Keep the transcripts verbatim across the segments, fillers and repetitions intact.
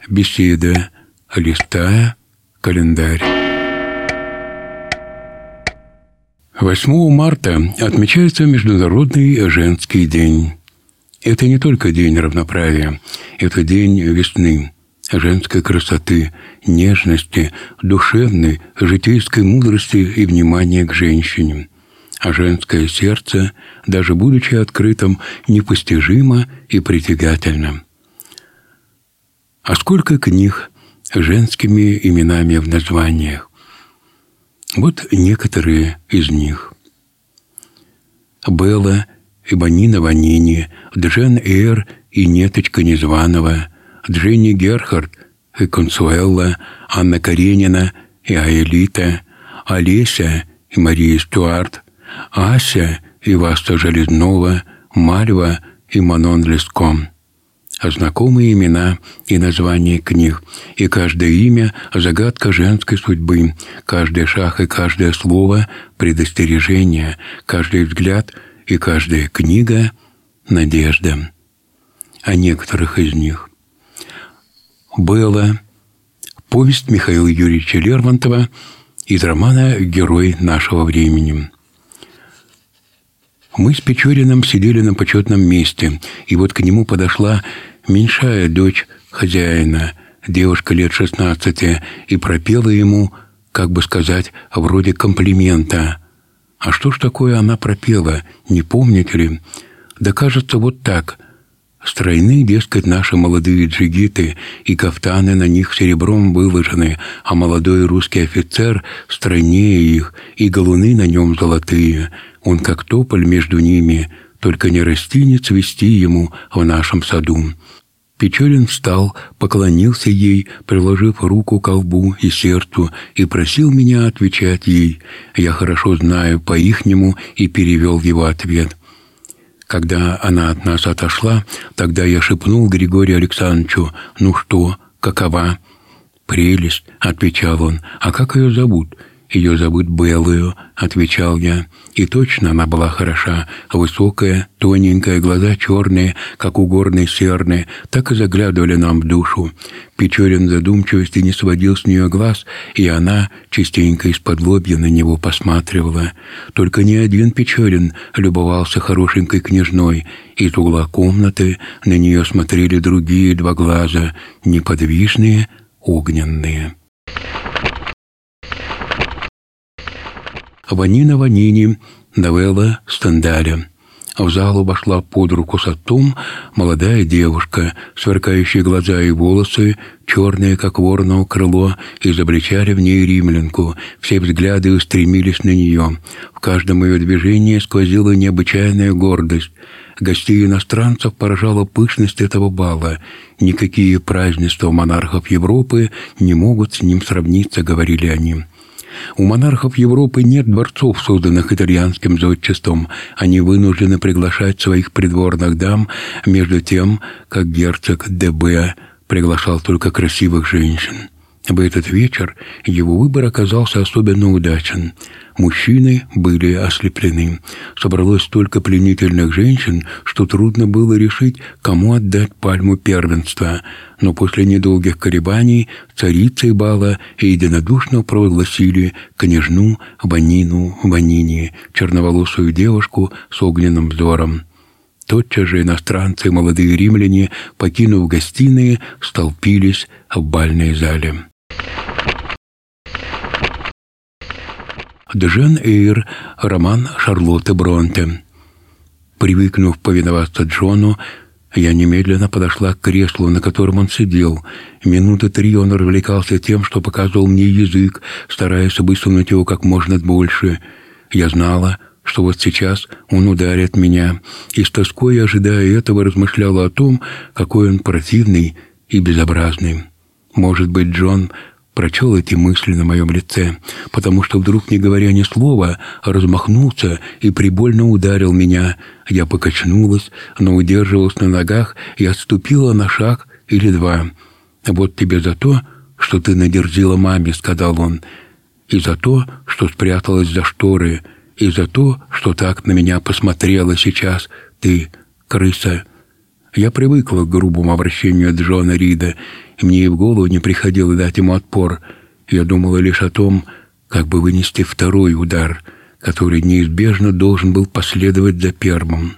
беседа, листая календарь. восьмого марта отмечается Международный женский день. Это не только день равноправия, это день весны, женской красоты, нежности, душевной, житейской мудрости и внимания к женщине. А женское сердце, даже будучи открытым, непостижимо и притягательно. А сколько книг с женскими именами в названиях? Вот некоторые из них. Белла и Банина Ванини, Джен Эйр и Неточка Незваного, Дженни Герхард и Консуэлла, Анна Каренина и Аэлита, Олеся и Мария Стюарт, Ася и Васта Железнова, Мальва и Манон Леском. Знакомые имена и названия книг, и каждое имя – загадка женской судьбы, каждый шаг и каждое слово – предостережение, каждый взгляд и каждая книга – надежда. О некоторых из них. Белла. Повесть Михаила Юрьевича Лермонтова из романа «Герой нашего времени». Мы с Печориным сидели на почетном месте, и вот к нему подошла меньшая дочь хозяина, девушка лет шестнадцати, и пропела ему, как бы сказать, вроде комплимента. А что ж такое она пропела, не помните ли? Да кажется, вот так. Стройны, дескать, наши молодые джигиты, и кафтаны на них серебром выложены, а молодой русский офицер стройнее их, и галуны на нем золотые. Он как тополь между ними, только не расти, не цвести ему в нашем саду. Печорин встал, поклонился ей, приложив руку к лбу и сердцу, и просил меня отвечать ей. Я хорошо знаю по-ихнему и перевел его ответ. Когда она от нас отошла, тогда я шепнул Григорию Александровичу: «Ну что, какова?» «Прелесть», — отвечал он. «А как ее зовут?» «Ее зовут Беллою», — отвечал я. И точно она была хороша, высокая, тоненькая, глаза черные, как у горной серны, так и заглядывали нам в душу. Печорин в задумчивости не сводил с нее глаз, и она частенько из-под лобья на него посматривала. Только не один Печорин любовался хорошенькой княжной. Из угла комнаты на нее смотрели другие два глаза, неподвижные, огненные. Ванина Ванини, новелла Стендаля. В залу вошла под руку с отцом молодая девушка, сверкающие глаза и волосы, черные, как вороново крыло, изобличали в ней римлянку. Все взгляды устремились на нее. В каждом ее движении сквозила необычайная гордость. Гостей иностранцев поражала пышность этого бала. Никакие празднества монархов Европы не могут с ним сравниться, говорили они. У монархов Европы нет дворцов, созданных итальянским зодчеством. Они вынуждены приглашать своих придворных дам, между тем, как герцог де Б приглашал только красивых женщин. В этот вечер его выбор оказался особенно удачен. Мужчины были ослеплены. Собралось столько пленительных женщин, что трудно было решить, кому отдать пальму первенства. Но после недолгих колебаний царицей бала единодушно провозгласили княжну Ванину Ванини, черноволосую девушку с огненным взором. Тотчас же иностранцы и молодые римляне, покинув гостиные, столпились в бальной зале. Джен Эйр, роман Шарлотты Бронте. Привыкнув повиноваться Джону, я немедленно подошла к креслу, на котором он сидел. Минуты три он развлекался тем, что показывал мне язык, стараясь высунуть его как можно больше. Я знала, что вот сейчас он ударит меня, и с тоской, ожидая этого, размышляла о том, какой он противный и безобразный. Может быть, Джон прочел эти мысли на моем лице, потому что вдруг, не говоря ни слова, размахнулся и прибольно ударил меня. Я покачнулась, но удерживалась на ногах и отступила на шаг или два. «Вот тебе за то, что ты надерзила маме», — сказал он, «и за то, что спряталась за шторы, и за то, что так на меня посмотрела сейчас, ты, крыса». Я привыкла к грубому обращению Джона Рида, и мне и в голову не приходило дать ему отпор. Я думала лишь о том, как бы вынести второй удар, который неизбежно должен был последовать за первым.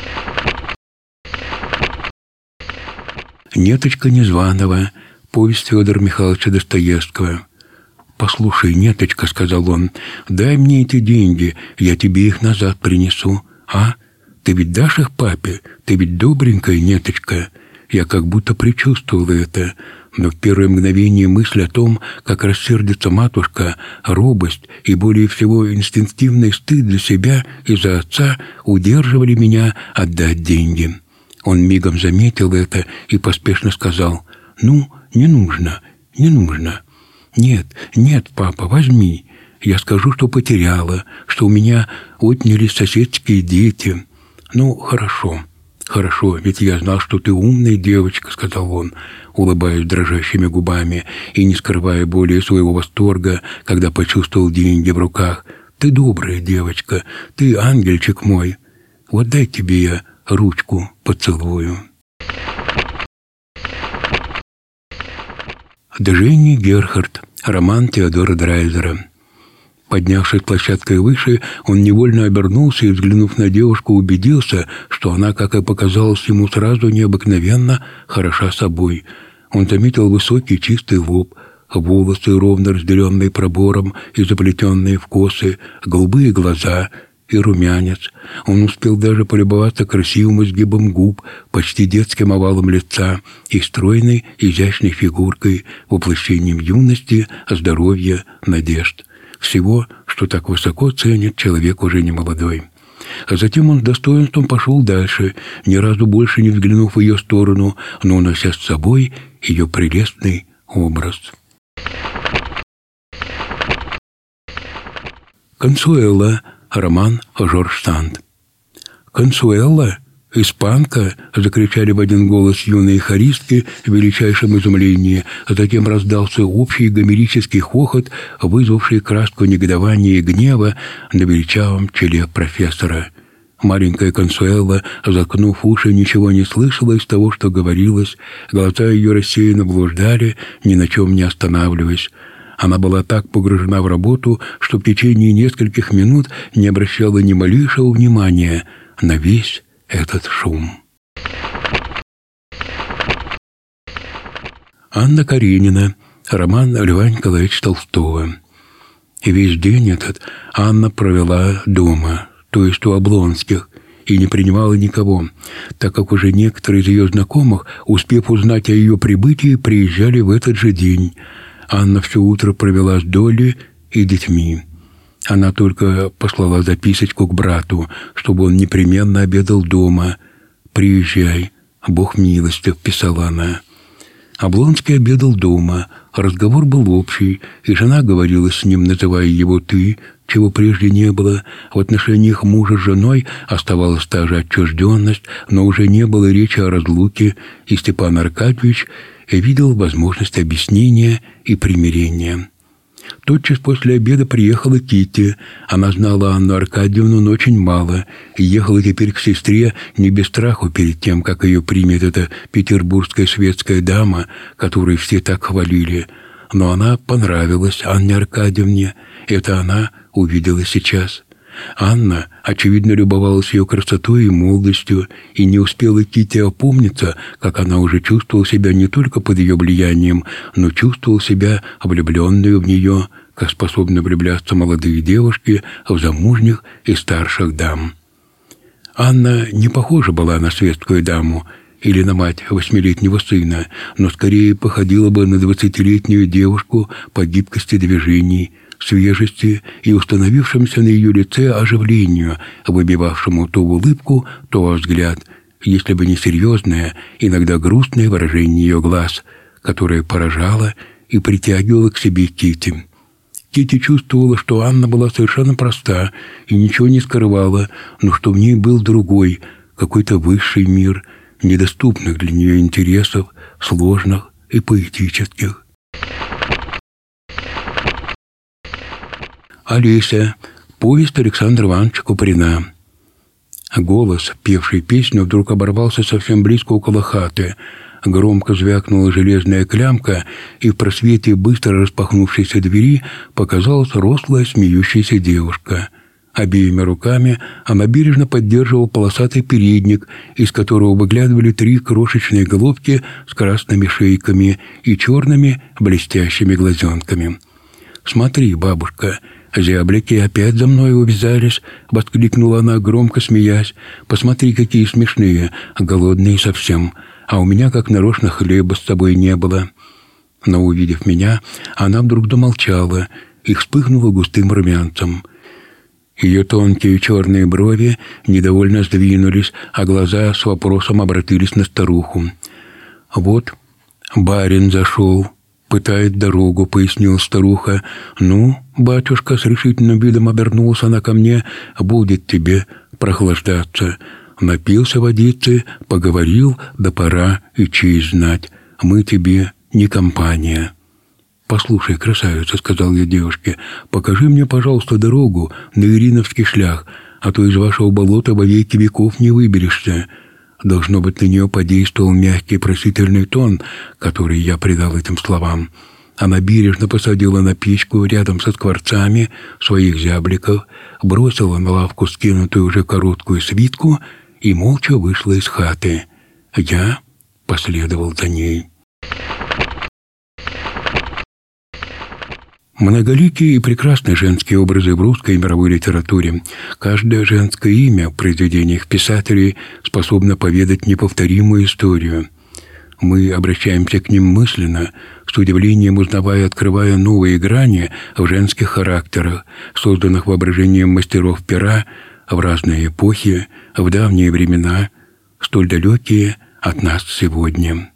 «Неточка Незваного», повесть Федора Михайловича Достоевского. «Послушай, Неточка, — сказал он, — дай мне эти деньги, я тебе их назад принесу. А? Ты ведь дашь их папе? Ты ведь добренькая, Неточка?» Я как будто предчувствовала это, но в первое мгновение мысль о том, как рассердится матушка, робость и более всего инстинктивный стыд за себя и за отца удерживали меня отдать деньги. Он мигом заметил это и поспешно сказал: «Ну, не нужно, не нужно». «Нет, нет, папа, возьми. Я скажу, что потеряла, что у меня отняли соседские дети». «Ну, хорошо, хорошо, ведь я знал, что ты умная девочка», — сказал он, улыбаясь дрожащими губами и не скрывая более своего восторга, когда почувствовал деньги в руках. «Ты добрая девочка, ты ангельчик мой. Вот дай тебе я ручку поцелую». Дженни Герхард. Роман Теодора Драйзера. Поднявшись площадкой выше, он невольно обернулся и, взглянув на девушку, убедился, что она, как и показалось ему сразу, необыкновенно хороша собой. Он заметил высокий чистый лоб, волосы, ровно разделенные пробором и заплетенные в косы, голубые глаза и румянец. Он успел даже полюбоваться красивым изгибом губ, почти детским овалом лица и стройной, изящной фигуркой, воплощением юности, здоровья, надежд. Всего, что так высоко ценит человек уже не молодой. А затем он с достоинством пошел дальше, ни разу больше не взглянув в ее сторону, но унося с собой ее прелестный образ. Консуэла. Роман Жорж Санд. «Консуэла? Испанка?» — закричали в один голос юные хористки в величайшем изумлении, а затем раздался общий гомерический хохот, вызвавший краску негодования и гнева на величавом челе профессора. Маленькая Консуэла, заткнув уши, ничего не слышала из того, что говорилось, глаза ее рассеянно блуждали, ни на чем не останавливаясь. Она была так погружена в работу, что в течение нескольких минут не обращала ни малейшего внимания на весь этот шум. Анна Каренина. Роман Льва Николаевича Толстого. И весь день этот Анна провела дома, то есть у Облонских, и не принимала никого, так как уже некоторые из ее знакомых, успев узнать о ее прибытии, приезжали в этот же день. Анна все утро провела с Долли и детьми. Она только послала записочку к брату, чтобы он непременно обедал дома. «Приезжай, Бог милостив», — писала она. Облонский обедал дома, разговор был общий, и жена говорила с ним, называя его «ты», чего прежде не было. В отношениях мужа с женой оставалась та же отчужденность, но уже не было речи о разлуке, и Степан Аркадьевич видел возможность объяснения и примирения. Тотчас после обеда приехала Китти. Она знала Анну Аркадьевну, но очень мало, и ехала теперь к сестре не без страху перед тем, как ее примет эта петербургская светская дама, которую все так хвалили. Но она понравилась Анне Аркадьевне. Это она увидела сейчас. Анна, очевидно, любовалась ее красотой и молодостью, и не успела Китти опомниться, как она уже чувствовала себя не только под ее влиянием, но чувствовала себя влюбленную в нее, как способны влюбляться молодые девушки в замужних и старших дам. Анна не похожа была на светскую даму или на мать восьмилетнего сына, но скорее походила бы на двадцатилетнюю девушку по гибкости движений, свежести и установившемся на ее лице оживлению, выбивавшему то в улыбку, то во взгляд, если бы не серьезное, иногда грустное выражение ее глаз, которое поражало и притягивало к себе Китти. Китти чувствовала, что Анна была совершенно проста и ничего не скрывала, но что в ней был другой, какой-то высший мир, недоступных для нее интересов, сложных и поэтических. Олеся. Повесть Александра Ивановича Куприна. Голос, певший песню, вдруг оборвался совсем близко около хаты. Громко звякнула железная клямка, и в просвете быстро распахнувшейся двери показалась рослая смеющаяся девушка. Обеими руками она бережно поддерживала полосатый передник, из которого выглядывали три крошечные головки с красными шейками и черными блестящими глазенками. «Смотри, бабушка, зяблики опять за мной увязались!» — воскликнула она, громко смеясь. «Посмотри, какие смешные, голодные совсем, а у меня как нарочно хлеба с собой не было». Но, увидев меня, она вдруг замолчала и вспыхнула густым румянцем. Ее тонкие черные брови недовольно сдвинулись, а глаза с вопросом обратились на старуху. «Вот барин зашел, пытает дорогу», — пояснила старуха. «Ну, батюшка», — с решительным видом обернулась она ко мне, — «будет тебе прохлаждаться. Напился водицы, поговорил, да пора и честь знать. Мы тебе не компания». «Послушай, красавица», — сказал я девушке, — «покажи мне, пожалуйста, дорогу на Ириновский шлях, а то из вашего болота во веки веков не выберешься». Должно быть, на нее подействовал мягкий просительный тон, который я придал этим словам. Она бережно посадила на печку рядом со скворцами своих зябликов, бросила на лавку скинутую уже короткую свитку и молча вышла из хаты. Я последовал за ней. Многоликие и прекрасные женские образы в русской и мировой литературе. Каждое женское имя в произведениях писателей способно поведать неповторимую историю. Мы обращаемся к ним мысленно, с удивлением узнавая и открывая новые грани в женских характерах, созданных воображением мастеров пера в разные эпохи, в давние времена, столь далекие от нас сегодня.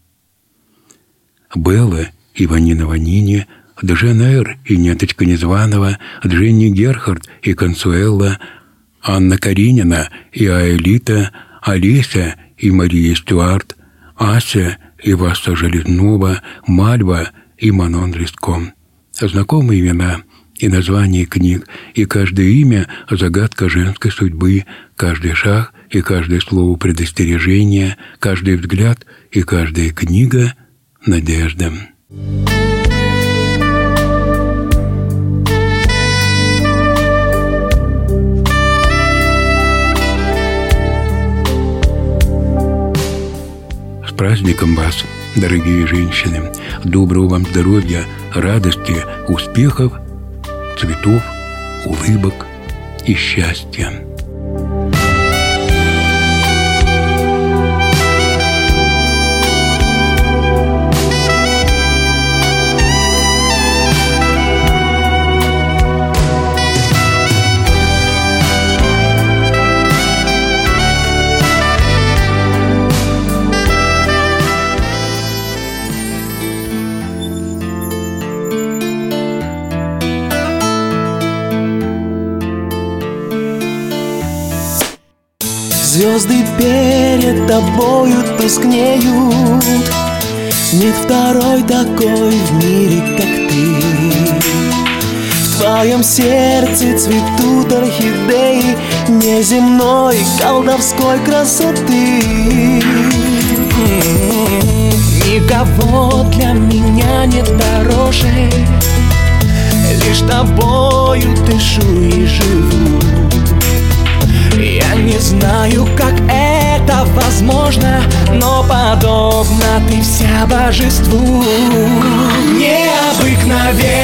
Белла и Ванина Ванини, Джен Эйр и Неточка Незваного, Дженни Герхард и Консуэла, Анна Каренина и Аэлита, Олеся и Мария Стюарт, Ася и Васа Железнова, Мальва и Манон Леско. Знакомые имена и названия книг, и каждое имя — загадка женской судьбы, каждый шаг и каждое слово предостережения, каждый взгляд и каждая книга — надежда. С праздником вас, дорогие женщины! Доброго вам здоровья, радости, успехов, цветов, улыбок и счастья! Звезды перед тобою тускнеют, нет второй такой в мире, как ты. В твоем сердце цветут орхидеи неземной колдовской красоты. Никого для меня нет дороже, лишь тобою дышу и живу. Я не знаю, как это возможно, но подобна ты вся божеству. Необыкновенно